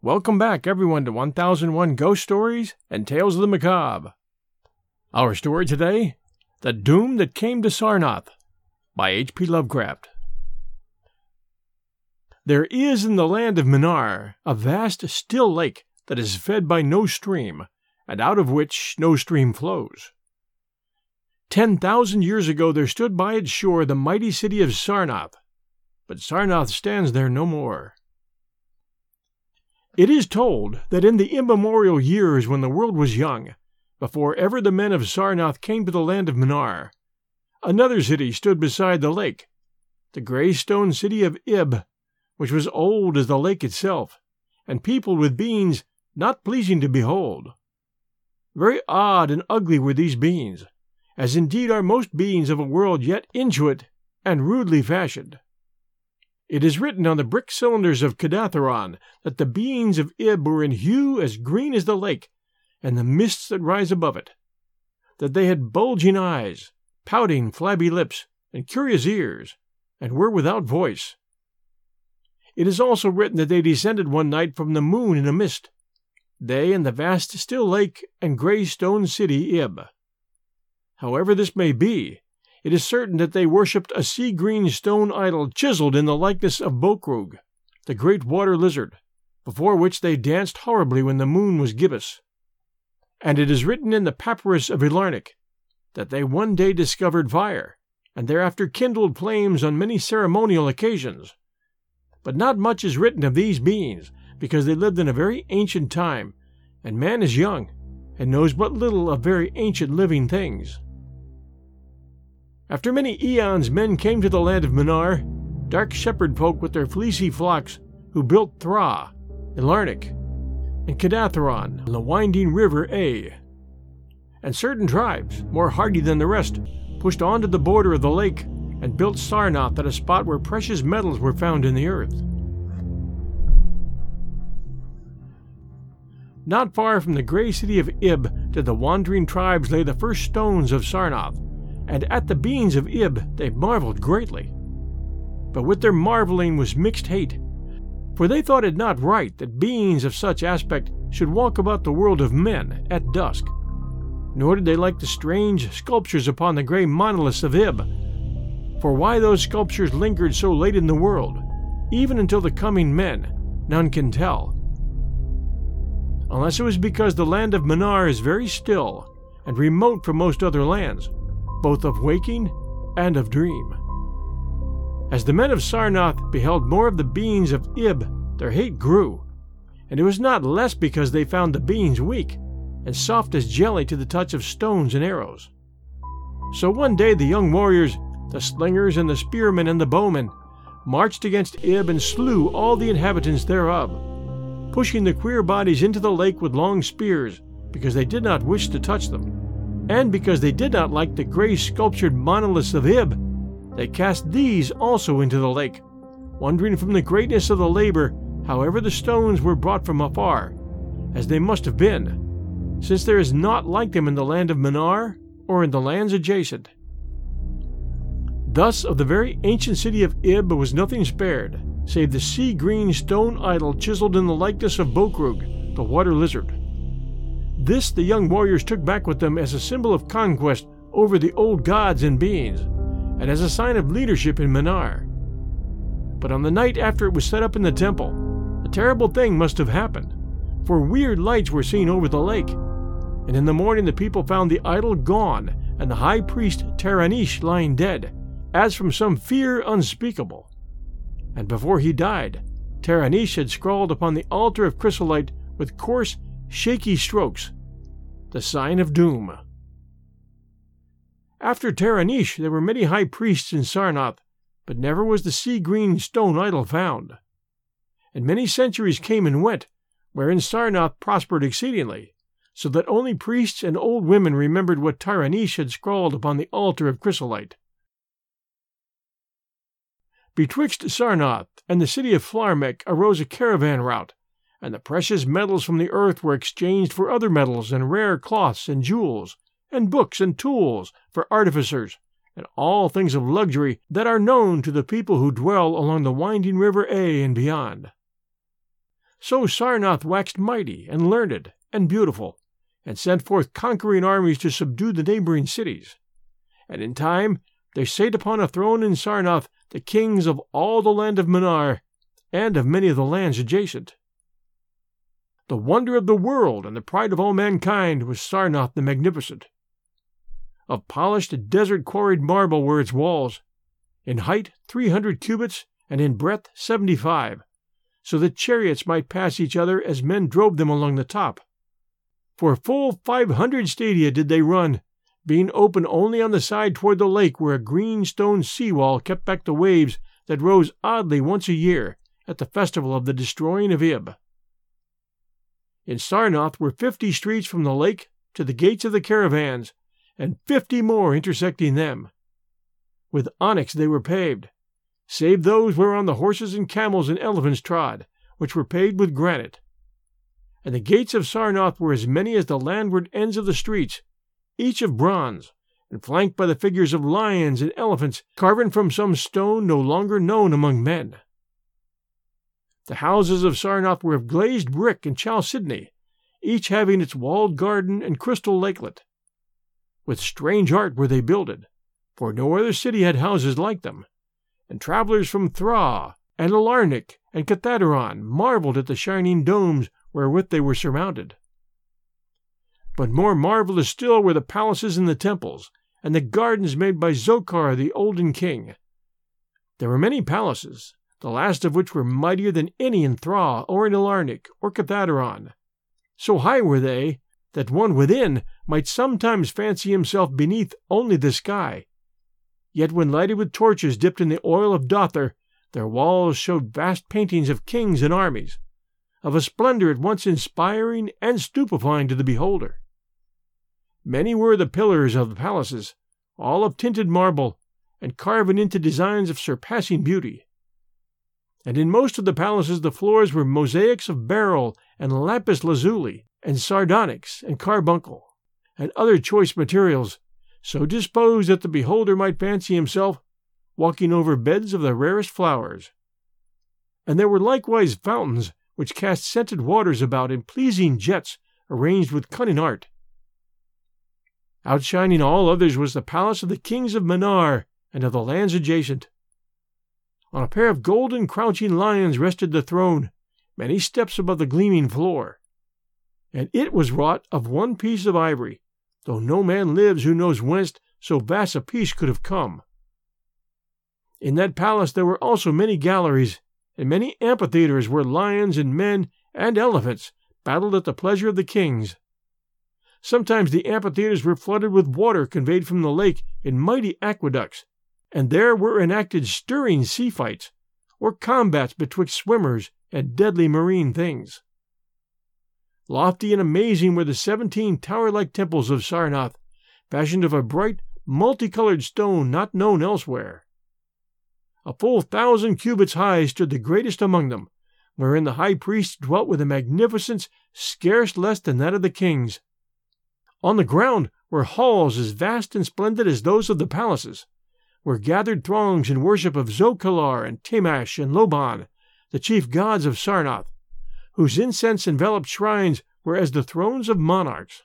Welcome back, everyone, to 1001 Ghost Stories and Tales of the Macabre. Our story today, The Doom That Came to Sarnath, by H.P. Lovecraft. There is in the land of Minar a vast, still lake that is fed by no stream, and out of which no stream flows. 10,000 years ago there stood by its shore the mighty city of Sarnath, but Sarnath stands there no more. It is told that in the immemorial years when the world was young, before ever the men of Sarnath came to the land of Minar, another city stood beside the lake, the grey stone city of Ib, which was old as the lake itself, and peopled with beings not pleasing to behold. Very odd and ugly were these beings, as indeed are most beings of a world yet inchoate and rudely fashioned. It is written on the brick cylinders of Kadatheron that the beings of Ib were in hue as green as the lake and the mists that rise above it, that they had bulging eyes, pouting, flabby lips, and curious ears, and were without voice. It is also written that they descended one night from the moon in a mist, they and the vast still lake and grey stone city Ib. However this may be, it is certain that they worshipped a sea-green stone idol chiseled in the likeness of Bokrug, the great water lizard, before which they danced horribly when the moon was gibbous. And it is written in the papyrus of Ilarnik that they one day discovered fire, and thereafter kindled flames on many ceremonial occasions. But not much is written of these beings, because they lived in a very ancient time, and man is young, and knows but little of very ancient living things. After many eons men came to the land of Minar, dark shepherd folk with their fleecy flocks, who built Thra, Ilarnik, and Kadatheron on the winding river A. And certain tribes, more hardy than the rest, pushed on to the border of the lake and built Sarnath at a spot where precious metals were found in the earth. Not far from the grey city of Ib did the wandering tribes lay the first stones of Sarnath, and at the beings of Ib they marveled greatly. But with their marveling was mixed hate, for they thought it not right that beings of such aspect should walk about the world of men at dusk. Nor did they like the strange sculptures upon the grey monoliths of Ib, for why those sculptures lingered so late in the world, even until the coming men, none can tell. Unless it was because the land of Minar is very still and remote from most other lands, both of waking and of dream. As the men of Sarnath beheld more of the beings of Ib, their hate grew, and it was not less because they found the beings weak and soft as jelly to the touch of stones and arrows. So one day the young warriors, the slingers and the spearmen and the bowmen, marched against Ib and slew all the inhabitants thereof, pushing the queer bodies into the lake with long spears because they did not wish to touch them. And because they did not like the grey sculptured monoliths of Ib, they cast these also into the lake, wondering from the greatness of the labor, however the stones were brought from afar, as they must have been, since there is naught like them in the land of Minar or in the lands adjacent. Thus of the very ancient city of Ib was nothing spared, save the sea-green stone idol chiseled in the likeness of Bokrug, the water lizard. This the young warriors took back with them as a symbol of conquest over the old gods and beings, and as a sign of leadership in Minar. But on the night after it was set up in the temple, a terrible thing must have happened, for weird lights were seen over the lake, and in the morning the people found the idol gone and the high priest Taranish lying dead, as from some fear unspeakable. And before he died, Taranish had scrawled upon the altar of chrysolite with coarse, shaky strokes, the sign of doom. After Taranish there were many high priests in Sarnath, but never was the sea-green stone idol found. And many centuries came and went, wherein Sarnath prospered exceedingly, so that only priests and old women remembered what Taranish had scrawled upon the altar of chrysolite. Betwixt Sarnath and the city of Flarmek arose a caravan route, and the precious metals from the earth were exchanged for other metals and rare cloths and jewels, and books and tools for artificers, and all things of luxury that are known to the people who dwell along the winding river A and beyond. So Sarnath waxed mighty and learned and beautiful, and sent forth conquering armies to subdue the neighboring cities. And in time there sate upon a throne in Sarnath the kings of all the land of Manar, and of many of the lands adjacent. The wonder of the world and the pride of all mankind was Sarnath the Magnificent. Of polished desert-quarried marble were its walls, in height 300 cubits, and in breadth 75, so that chariots might pass each other as men drove them along the top. For full 500 stadia did they run, being open only on the side toward the lake where a green stone sea-wall kept back the waves that rose oddly once a year at the festival of the destroying of Ib. In Sarnath were 50 streets from the lake to the gates of the caravans, and 50 more intersecting them. With onyx they were paved, save those whereon the horses and camels and elephants trod, which were paved with granite. And the gates of Sarnath were as many as the landward ends of the streets, each of bronze, and flanked by the figures of lions and elephants carven from some stone no longer known among men. The houses of Sarnath were of glazed brick and chalcedony, each having its walled garden and crystal lakelet. With strange art were they builded, for no other city had houses like them, and travelers from Thra and Alarnik and Cathaderon marveled at the shining domes wherewith they were surmounted. But more marvelous still were the palaces and the temples, and the gardens made by Zokhar the olden king. There were many palaces, the last of which were mightier than any in Thra or in Alarnik or Cathaderon. So high were they that one within might sometimes fancy himself beneath only the sky. Yet when lighted with torches dipped in the oil of Dothar, their walls showed vast paintings of kings and armies, of a splendor at once inspiring and stupefying to the beholder. Many were the pillars of the palaces, all of tinted marble, and carven into designs of surpassing beauty. And in most of the palaces the floors were mosaics of beryl and lapis lazuli, and sardonyx and carbuncle, and other choice materials, so disposed that the beholder might fancy himself walking over beds of the rarest flowers. And there were likewise fountains which cast scented waters about in pleasing jets arranged with cunning art. Outshining all others was the palace of the kings of Manar and of the lands adjacent. On a pair of golden crouching lions rested the throne, many steps above the gleaming floor. And it was wrought of one piece of ivory, though no man lives who knows whence so vast a piece could have come. In that palace there were also many galleries, and many amphitheaters where lions and men and elephants battled at the pleasure of the kings. Sometimes the amphitheaters were flooded with water conveyed from the lake in mighty aqueducts, and there were enacted stirring sea fights, or combats betwixt swimmers and deadly marine things. Lofty and amazing were the 17 tower-like temples of Sarnath, fashioned of a bright, multicolored stone not known elsewhere. A full 1,000 cubits high stood the greatest among them, wherein the high priest dwelt with a magnificence scarce less than that of the kings. On the ground were halls as vast and splendid as those of the palaces, where gathered throngs in worship of Zokhalar and Tamash and Loban, the chief gods of Sarnath, whose incense-enveloped shrines were as the thrones of monarchs.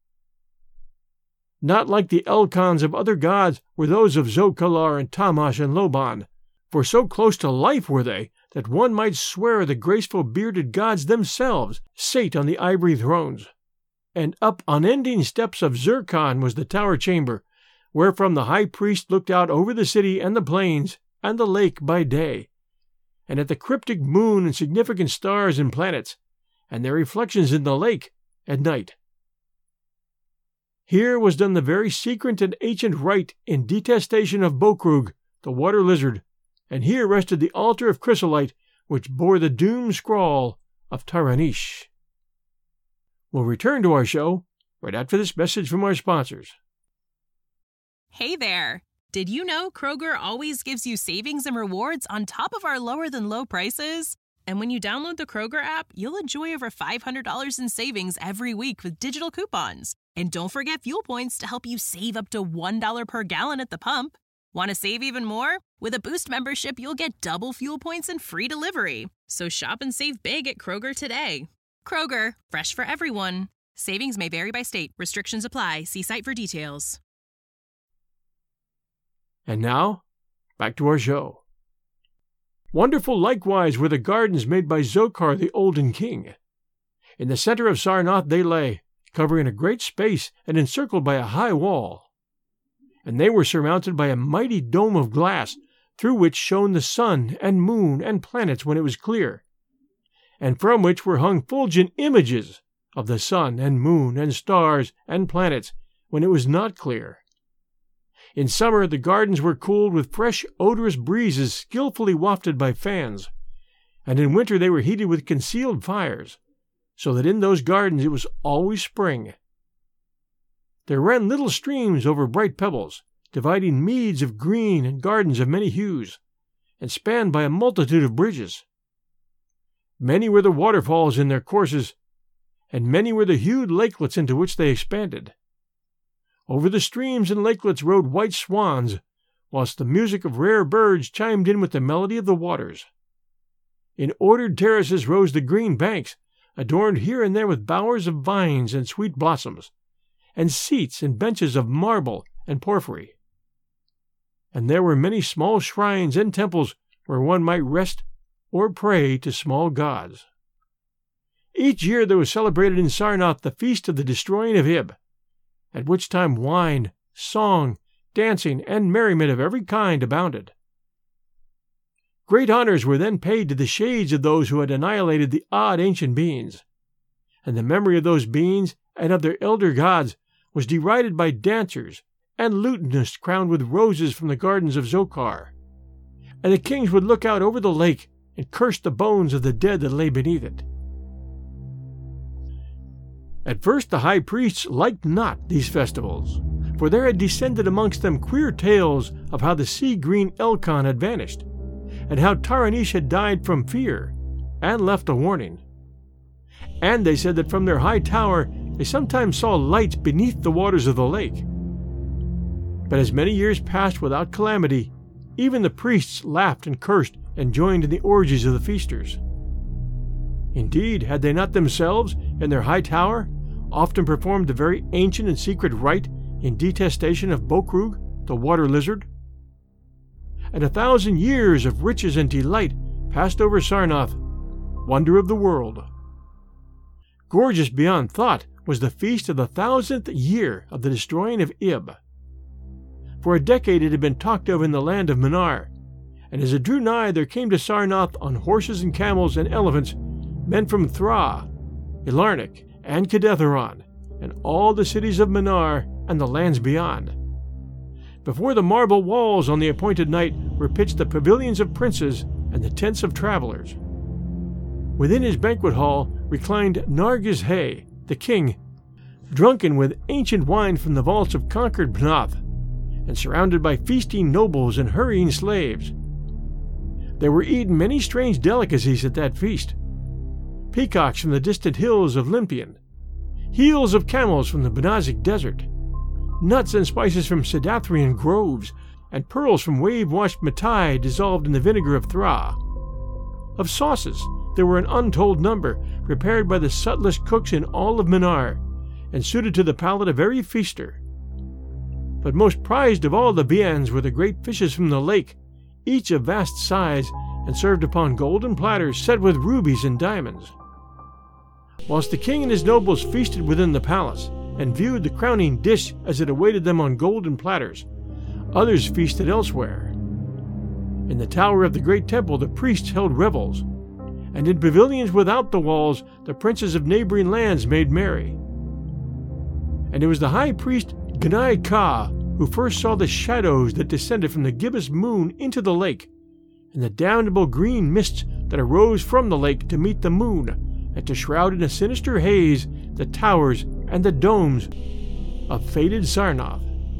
Not like the elkons of other gods were those of Zokhalar and Tamash and Loban, for so close to life were they that one might swear the graceful bearded gods themselves sate on the ivory thrones. And up unending steps of Zircon was the tower chamber, wherefrom the high priest looked out over the city and the plains and the lake by day, and at the cryptic moon and significant stars and planets, and their reflections in the lake at night. Here was done the very secret and ancient rite in detestation of Bokrug, the water lizard, and here rested the altar of chrysolite which bore the doomed scrawl of Taranish. We'll return to our show right after this message from our sponsors. Hey there! Did you know Kroger always gives you savings and rewards on top of our lower-than-low prices? And when you download the Kroger app, you'll enjoy over $500 in savings every week with digital coupons. And don't forget fuel points to help you save up to $1 per gallon at the pump. Want to save even more? With a Boost membership, you'll get double fuel points and free delivery. So shop and save big at Kroger today. Kroger, fresh for everyone. Savings may vary by state. Restrictions apply. See site for details. And now, back to our show. Wonderful likewise were the gardens made by Zokhar the olden king. In the center of Sarnath they lay, covering a great space and encircled by a high wall. And they were surmounted by a mighty dome of glass, through which shone the sun and moon and planets when it was clear, and from which were hung fulgent images of the sun and moon and stars and planets when it was not clear. In summer the gardens were cooled with fresh odorous breezes skillfully wafted by fans, and in winter they were heated with concealed fires, so that in those gardens it was always spring. There ran little streams over bright pebbles, dividing meads of green and gardens of many hues, and spanned by a multitude of bridges. Many were the waterfalls in their courses, and many were the hued lakelets into which they expanded. Over the streams and lakelets rode white swans, whilst the music of rare birds chimed in with the melody of the waters. In ordered terraces rose the green banks, adorned here and there with bowers of vines and sweet blossoms, and seats and benches of marble and porphyry. And there were many small shrines and temples where one might rest or pray to small gods. Each year there was celebrated in Sarnath the feast of the destroying of Ib, at which time wine, song, dancing, and merriment of every kind abounded. Great honors were then paid to the shades of those who had annihilated the odd ancient beings, and the memory of those beings and of their elder gods was derided by dancers and lutanists crowned with roses from the gardens of Zokhar, and the kings would look out over the lake and curse the bones of the dead that lay beneath it. At first the high priests liked not these festivals, for there had descended amongst them queer tales of how the sea-green Elkon had vanished, and how Taranish had died from fear, and left a warning. And they said that from their high tower they sometimes saw lights beneath the waters of the lake. But as many years passed without calamity, even the priests laughed and cursed and joined in the orgies of the feasters. Indeed, had they not themselves, in their high tower, often performed the very ancient and secret rite in detestation of Bokrug, the water lizard? And 1,000 years of riches and delight passed over Sarnath, wonder of the world. Gorgeous beyond thought was the feast of the 1,000th year of the destroying of Ib. For a decade it had been talked of in the land of Manar, and as it drew nigh there came to Sarnath on horses and camels and elephants men from Thra, Ilarnik, and Kedetheron, and all the cities of Manar and the lands beyond. Before the marble walls on the appointed night were pitched the pavilions of princes and the tents of travelers. Within his banquet hall reclined Nargiz-Hay, the king, drunken with ancient wine from the vaults of conquered Pnath, and surrounded by feasting nobles and hurrying slaves. There were eaten many strange delicacies at that feast: peacocks from the distant hills of Limpian, heels of camels from the Benazik desert, nuts and spices from Sedathrian groves, and pearls from wave-washed Matai dissolved in the vinegar of Thra. Of sauces there were an untold number, prepared by the subtlest cooks in all of Manar, and suited to the palate of every feaster. But most prized of all the viands were the great fishes from the lake, each of vast size, and served upon golden platters set with rubies and diamonds. Whilst the king and his nobles feasted within the palace, and viewed the crowning dish as it awaited them on golden platters, others feasted elsewhere. In the tower of the great temple the priests held revels, and in pavilions without the walls the princes of neighboring lands made merry. And it was the high priest Gnai Ka who first saw the shadows that descended from the gibbous moon into the lake, and the damnable green mists that arose from the lake to meet the moon, and to shroud in a sinister haze the towers and the domes of fated Sarnath.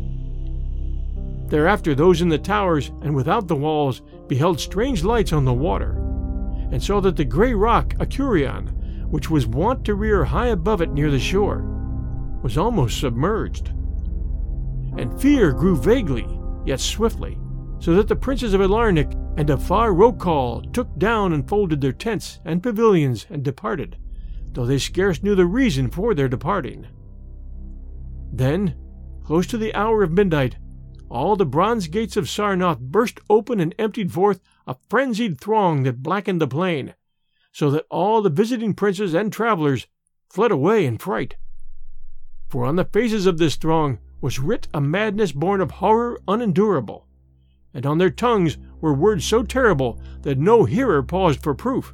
Thereafter those in the towers and without the walls beheld strange lights on the water, and saw that the grey rock Akurion, which was wont to rear high above it near the shore, was almost submerged. And fear grew vaguely, yet swiftly, so that the princes of Elarnic and of far Rokal took down and folded their tents and pavilions and departed, though they scarce knew the reason for their departing. Then, close to the hour of midnight, all the bronze gates of Sarnoth burst open and emptied forth a frenzied throng that blackened the plain, so that all the visiting princes and travelers fled away in fright. For on the faces of this throng was writ a madness born of horror unendurable, and on their tongues were words so terrible that no hearer paused for proof.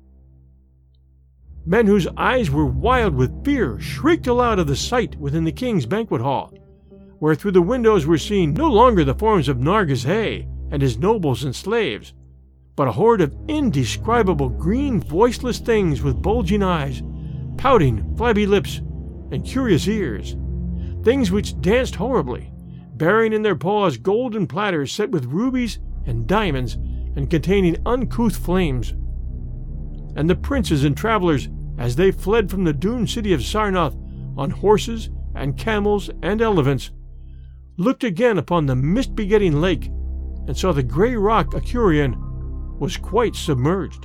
Men whose eyes were wild with fear shrieked aloud of the sight within the king's banquet hall, where through the windows were seen no longer the forms of Nargis Hay and his nobles and slaves, but a horde of indescribable green voiceless things with bulging eyes, pouting, flabby lips, and curious ears, things which danced horribly, bearing in their paws golden platters set with rubies and diamonds and containing uncouth flames. And the princes and travelers, as they fled from the doomed city of Sarnoth on horses and camels and elephants, looked again upon the mist-begetting lake and saw the grey rock Acurion was quite submerged.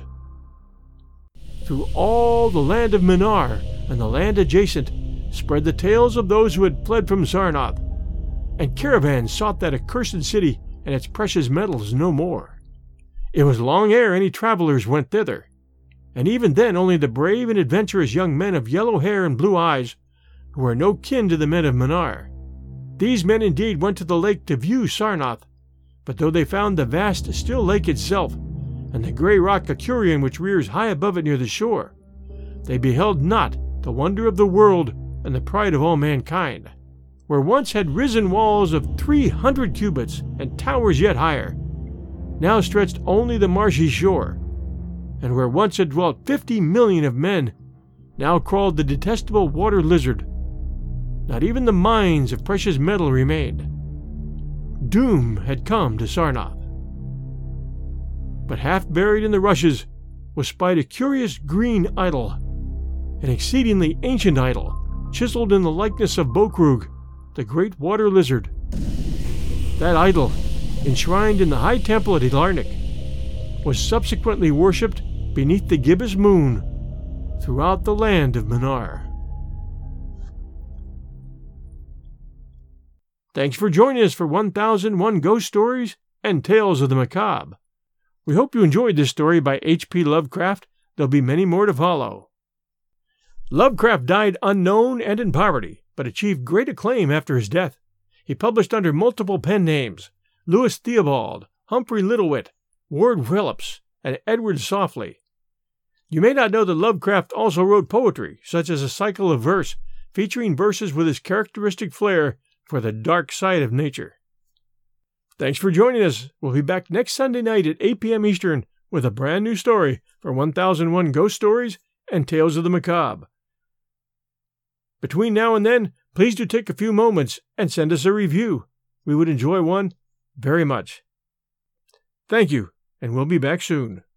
Through all the land of Minar and the land adjacent spread the tales of those who had fled from Sarnoth, and caravans sought that accursed city and its precious metals no more. It was long ere any travelers went thither, and even then only the brave and adventurous young men of yellow hair and blue eyes, who were no kin to the men of Minar. These men indeed went to the lake to view Sarnoth, but though they found the vast still lake itself, and the grey rock Acurion which rears high above it near the shore, they beheld not the wonder of the world and the pride of all mankind. Where once had risen walls of 300 cubits and towers yet higher, now stretched only the marshy shore, and where once had dwelt 50 million of men, now crawled the detestable water lizard. Not even the mines of precious metal remained. Doom had come to Sarnoth. But half buried in the rushes was spied a curious green idol, an exceedingly ancient idol, chiseled in the likeness of Bokrug, the great water lizard. That idol, enshrined in the high temple at Elarnic, was subsequently worshipped beneath the gibbous moon throughout the land of Minar. Thanks for joining us for 1001 Ghost Stories and Tales of the Macabre. We hope you enjoyed this story by H.P. Lovecraft. There'll be many more to follow. Lovecraft died unknown and in poverty, but achieved great acclaim after his death. He published under multiple pen names: Louis Theobald, Humphrey Littlewhite, Ward Phillips, and Edward Softly. You may not know that Lovecraft also wrote poetry, such as a cycle of verse, featuring verses with his characteristic flair for the dark side of nature. Thanks for joining us. We'll be back next Sunday night at 8 p.m. Eastern with a brand new story for 1001 Ghost Stories and Tales of the Macabre. Between now and then, please do take a few moments and send us a review. We would enjoy one very much. Thank you, and we'll be back soon.